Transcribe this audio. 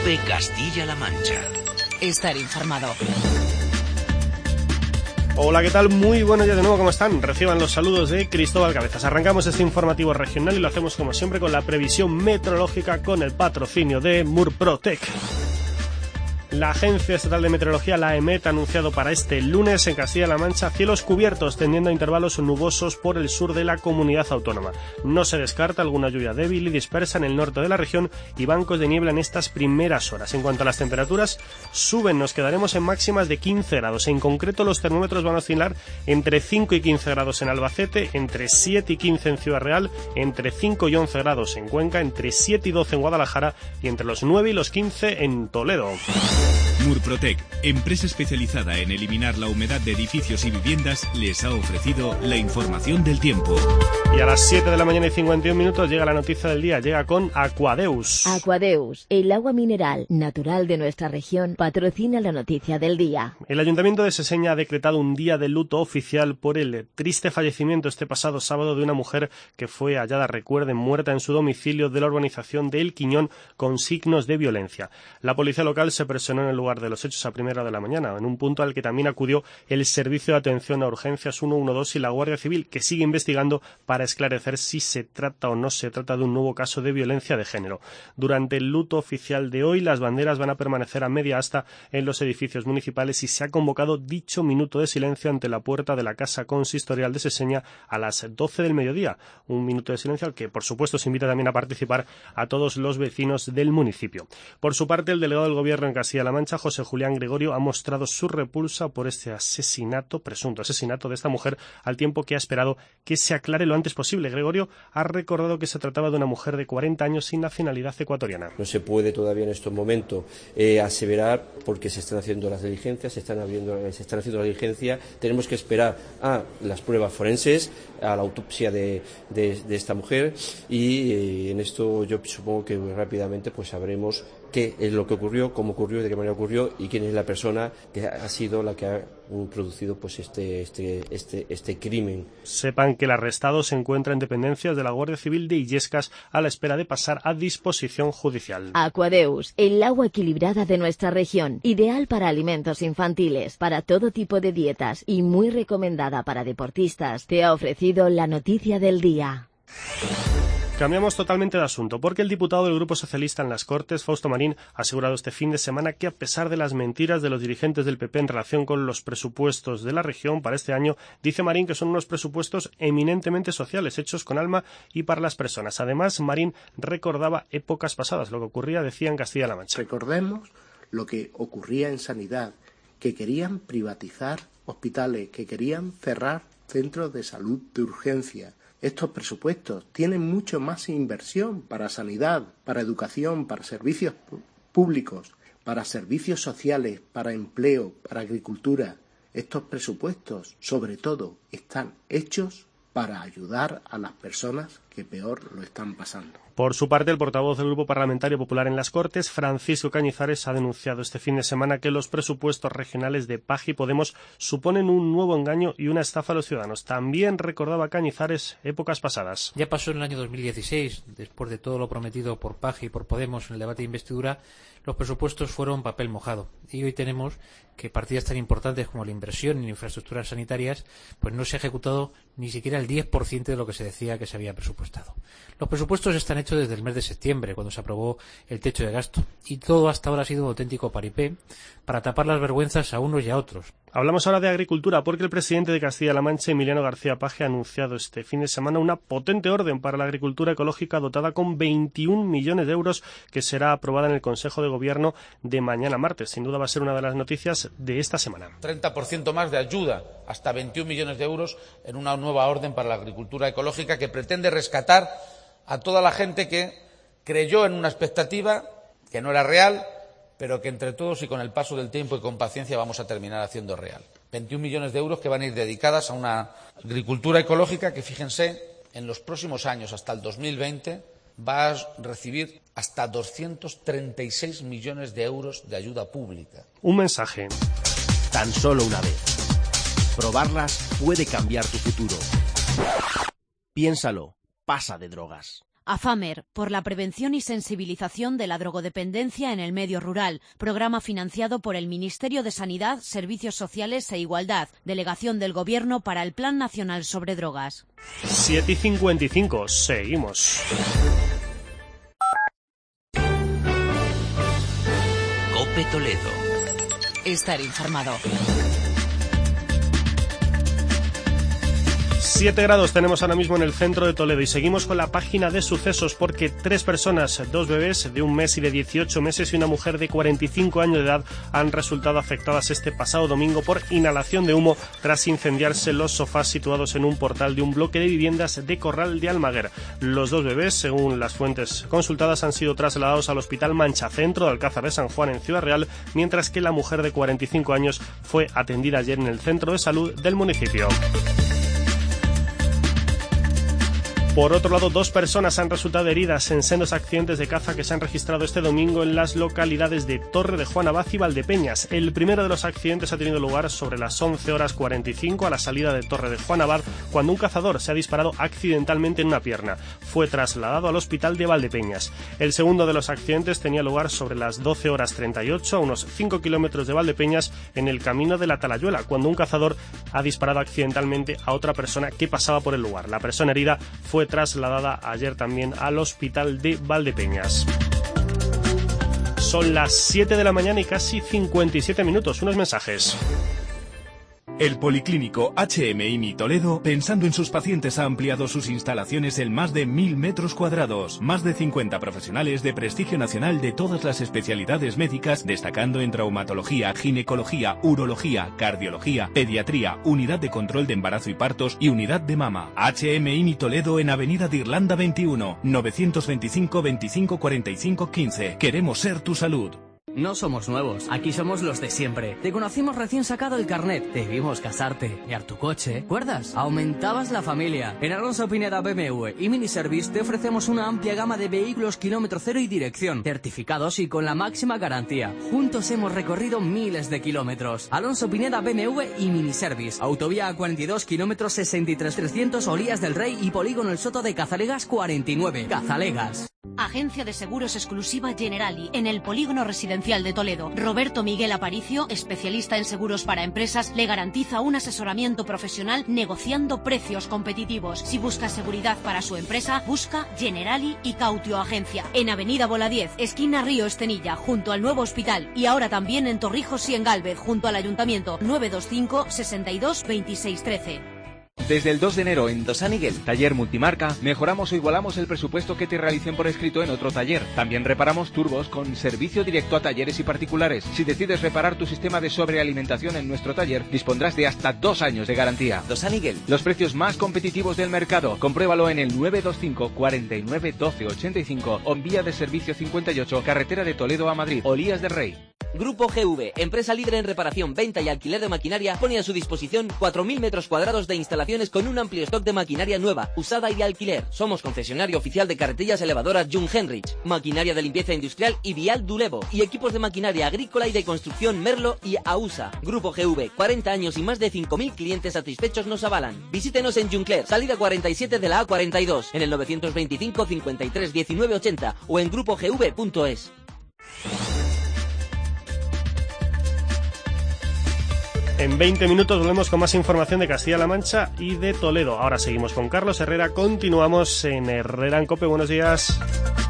COPE Castilla-La Mancha. Estar informado. Hola, ¿qué tal? Muy buenos días de nuevo, ¿cómo están? Reciban los saludos de Cristóbal Cabezas. Arrancamos este informativo regional y lo hacemos como siempre con la previsión meteorológica con el patrocinio de Murprotec. La Agencia Estatal de Meteorología, la EMET, ha anunciado para este lunes en Castilla-La Mancha cielos cubiertos, tendiendo a intervalos nubosos por el sur de la comunidad autónoma. No se descarta alguna lluvia débil y dispersa en el norte de la región y bancos de niebla en estas primeras horas. En cuanto a las temperaturas, suben, nos quedaremos en máximas de 15 grados. En concreto, los termómetros van a oscilar entre 5 y 15 grados en Albacete, entre 7 y 15 en Ciudad Real, entre 5 y 11 grados en Cuenca, entre 7 y 12 en Guadalajara y entre los 9 y los 15 en Toledo. Murprotec, empresa especializada en eliminar la humedad de edificios y viviendas, les ha ofrecido la información del tiempo. Y a las 7 de la mañana y 51 minutos llega la noticia del día, llega con Aquadeus. Aquadeus, el agua mineral natural de nuestra región, patrocina la noticia del día. El Ayuntamiento de Seseña ha decretado un día de luto oficial por el triste fallecimiento este pasado sábado de una mujer que fue hallada, recuerden, muerta en su domicilio de la urbanización de El Quiñón con signos de violencia. La policía local se personó en el lugar de los hechos a primera hora de la mañana, en un punto al que también acudió el Servicio de Atención a Urgencias 112 y la Guardia Civil, que sigue investigando para esclarecer si se trata o no se trata de un nuevo caso de violencia de género. Durante el luto oficial de hoy, las banderas van a permanecer a media asta en los edificios municipales y se ha convocado dicho minuto de silencio ante la puerta de la Casa Consistorial de Seseña a las 12 del mediodía. Un minuto de silencio al que, por supuesto, se invita también a participar a todos los vecinos del municipio. Por su parte, el delegado del Gobierno en Castilla-La Mancha, José Julián Gregorio, ha mostrado su repulsa por este presunto asesinato de esta mujer, al tiempo que ha esperado que se aclare lo antes posible. Gregorio ha recordado que se trataba de una mujer de 40 años sin nacionalidad ecuatoriana. No se puede todavía en estos momentos aseverar porque se están haciendo las diligencias, se están haciendo las diligencias. Tenemos que esperar a las pruebas forenses, a la autopsia de esta mujer y en esto yo supongo que rápidamente pues sabremos qué es lo que ocurrió, cómo ocurrió, de qué manera ocurrió y quién es la persona que ha sido la que ha producido pues este crimen. Sepan que el arrestado se encuentra en dependencias de la Guardia Civil de Illescas a la espera de pasar a disposición judicial. Aquadeus, el agua equilibrada de nuestra región, ideal para alimentos infantiles, para todo tipo de dietas y muy recomendada para deportistas, te ha ofrecido la noticia del día. Cambiamos totalmente de asunto, porque el diputado del Grupo Socialista en las Cortes, Fausto Marín, ha asegurado este fin de semana que, a pesar de las mentiras de los dirigentes del PP en relación con los presupuestos de la región para este año, dice Marín que son unos presupuestos eminentemente sociales, hechos con alma y para las personas. Además, Marín recordaba épocas pasadas, lo que ocurría, decía, en Castilla-La Mancha. Recordemos lo que ocurría en sanidad, que querían privatizar hospitales, que querían cerrar centros de salud de urgencia. Estos presupuestos tienen mucho más inversión para sanidad, para educación, para servicios públicos, para servicios sociales, para empleo, para agricultura. Estos presupuestos, sobre todo, están hechos para ayudar a las personas que peor lo están pasando. Por su parte, el portavoz del Grupo Parlamentario Popular en las Cortes, Francisco Cañizares, ha denunciado este fin de semana que los presupuestos regionales de PAJ y Podemos suponen un nuevo engaño y una estafa a los ciudadanos. También recordaba Cañizares épocas pasadas. Ya pasó en el año 2016, después de todo lo prometido por PAJ y por Podemos en el debate de investidura, los presupuestos fueron papel mojado. Y hoy tenemos que partidas tan importantes como la inversión en infraestructuras sanitarias, pues no se ha ejecutado ni siquiera el 10% de lo que se decía que se había presupuestado. Los presupuestos están hechos desde el mes de septiembre, cuando se aprobó el techo de gasto, y todo hasta ahora ha sido un auténtico paripé para tapar las vergüenzas a unos y a otros. Hablamos ahora de agricultura, porque el presidente de Castilla-La Mancha, Emiliano García Paje, ha anunciado este fin de semana una potente orden para la agricultura ecológica dotada con 21 millones de euros que será aprobada en el Consejo de Gobierno de mañana martes. Sin duda va a ser una de las noticias de esta semana. 30% más de ayuda, hasta 21 millones de euros en una nueva orden para la agricultura ecológica que pretende rescatar a toda la gente que creyó en una expectativa que no era real, pero que entre todos y con el paso del tiempo y con paciencia vamos a terminar haciendo real. 21 millones de euros que van a ir dedicadas a una agricultura ecológica que, fíjense, en los próximos años, hasta el 2020, va a recibir hasta 236 millones de euros de ayuda pública. Un mensaje. Tan solo una vez. Probarlas puede cambiar tu futuro. Piénsalo, pasa de drogas. AFAMER, por la prevención y sensibilización de la drogodependencia en el medio rural, programa financiado por el Ministerio de Sanidad, Servicios Sociales e Igualdad, delegación del Gobierno para el Plan Nacional sobre Drogas. 7:55, seguimos. COPE Toledo. Estar informado. 7 grados tenemos ahora mismo en el centro de Toledo y seguimos con la página de sucesos porque 3 personas, 2 bebés de 1 mes y de 18 meses y una mujer de 45 años de edad han resultado afectadas este pasado domingo por inhalación de humo tras incendiarse los sofás situados en un portal de un bloque de viviendas de Corral de Almaguer. Los 2 bebés, según las fuentes consultadas, han sido trasladados al Hospital Manchacentro de Alcázar de San Juan en Ciudad Real, mientras que la mujer de 45 años fue atendida ayer en el centro de salud del municipio. Por otro lado, 2 personas han resultado heridas en sendos accidentes de caza que se han registrado este domingo en las localidades de Torre de Juan Abad y Valdepeñas. El primero de los accidentes ha tenido lugar sobre las 11:45 a la salida de Torre de Juan Abad, cuando un cazador se ha disparado accidentalmente en una pierna. Fue trasladado al hospital de Valdepeñas. El segundo de los accidentes tenía lugar sobre las 12:38 a unos 5 kilómetros de Valdepeñas en el camino de la Talayuela, cuando un cazador ha disparado accidentalmente a otra persona que pasaba por el lugar. La persona herida fue trasladada ayer también al hospital de Valdepeñas. Son las 7 de la mañana y casi 57 minutos. Unos mensajes. El Policlínico HMI Toledo, pensando en sus pacientes, ha ampliado sus instalaciones en más de 1000 metros cuadrados. Más de 50 profesionales de prestigio nacional de todas las especialidades médicas, destacando en traumatología, ginecología, urología, cardiología, pediatría, unidad de control de embarazo y partos y unidad de mama. HMI Toledo en Avenida de Irlanda 21, 925 25 45 15. Queremos ser tu salud. No somos nuevos, aquí somos los de siempre. Te conocimos recién sacado el carnet, te vimos casarte, mirar tu coche, ¿recuerdas? Aumentabas la familia. En Alonso Pineda BMW y Miniservice te ofrecemos una amplia gama de vehículos kilómetro cero y dirección, certificados y con la máxima garantía. Juntos hemos recorrido miles de kilómetros. Alonso Pineda BMW y Miniservice, autovía A42, kilómetros 63 Olías del Rey y Polígono El Soto de Cazalegas 49. Cazalegas. Agencia de Seguros Exclusiva Generali, en el Polígono Residencial de Toledo. Roberto Miguel Aparicio, especialista en seguros para empresas, le garantiza un asesoramiento profesional negociando precios competitivos. Si busca seguridad para su empresa, busca Generali y Cautio Agencia. En Avenida Bola 10, esquina Río Estenilla, junto al nuevo hospital. Y ahora también en Torrijos y en Gálvez, junto al Ayuntamiento. 925 62 26 13. Desde el 2 de enero en Dos Aniguel, taller multimarca, mejoramos o igualamos el presupuesto que te realicen por escrito en otro taller. También reparamos turbos con servicio directo a talleres y particulares. Si decides reparar tu sistema de sobrealimentación en nuestro taller, dispondrás de hasta 2 años de garantía. Dos Aniguel, los precios más competitivos del mercado. Compruébalo en el 925 49 12 85 o en vía de servicio 58, carretera de Toledo a Madrid, Olías del Rey. Grupo GV, empresa líder en reparación, venta y alquiler de maquinaria, pone a su disposición 4.000 metros cuadrados de instalaciones con un amplio stock de maquinaria nueva, usada y de alquiler. Somos concesionario oficial de carretillas elevadoras Jung Henrich, maquinaria de limpieza industrial y Vial Dulevo, y equipos de maquinaria agrícola y de construcción Merlo y AUSA. Grupo GV, 40 años y más de 5.000 clientes satisfechos nos avalan. Visítenos en Juncler, salida 47 de la A42, en el 925 53 19 80 o en grupogv.es. En 20 minutos volvemos con más información de Castilla-La Mancha y de Toledo. Ahora seguimos con Carlos Herrera, continuamos en Herrera en COPE. Buenos días.